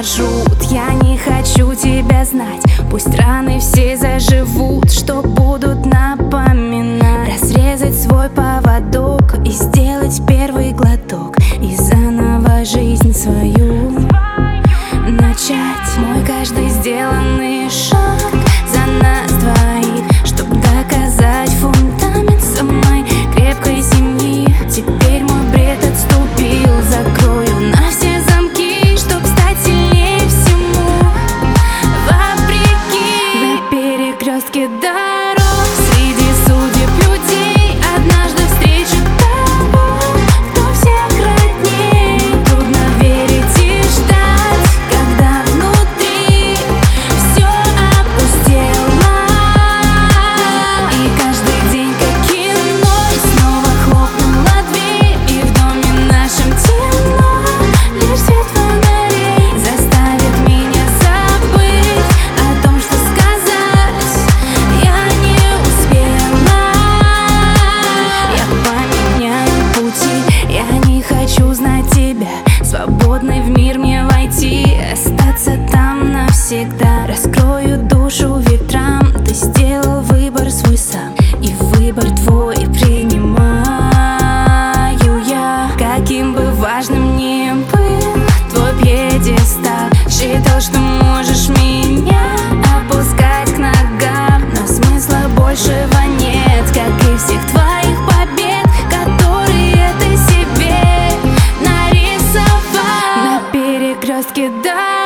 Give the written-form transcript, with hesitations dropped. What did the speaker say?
маршрут. Я не хочу тебя знать, пусть раны все заживут, что будут напоминать. Разрезать свой поводок и сделать первый глоток, и заново жизнь свою начать. Мой каждый сделанный шаг за нас двоих, чтоб доказать фундамент самой крепкой семьи. Теперь мой бред отступил, закрою на все замки, чтоб стать сильнее всему вопреки. На перекрестке дорог, среди судеб людей, однажды встречу того, кто всех родней. Трудно верить и ждать, когда внутри все опустело. И каждый день, как кино, снова хлопнула дверь, и в доме нашем темно, лишь свет фонарей заставит меня забыть о том, что сказать я не успела. Я поменяю пути, я не хочу знать тебя. Свободной в мир мне войти, остаться там навсегда. Раскрою душу ветрам, ты сделал выбор свой сам, и выбор твой принимаю я. Каким бы важным ни был твой пьедестал, считал, что можешь меня опускать к ногам, но смысла большего нет, как и всех твоих побед, которые ты себе нарисовал. На перекрестке дорог,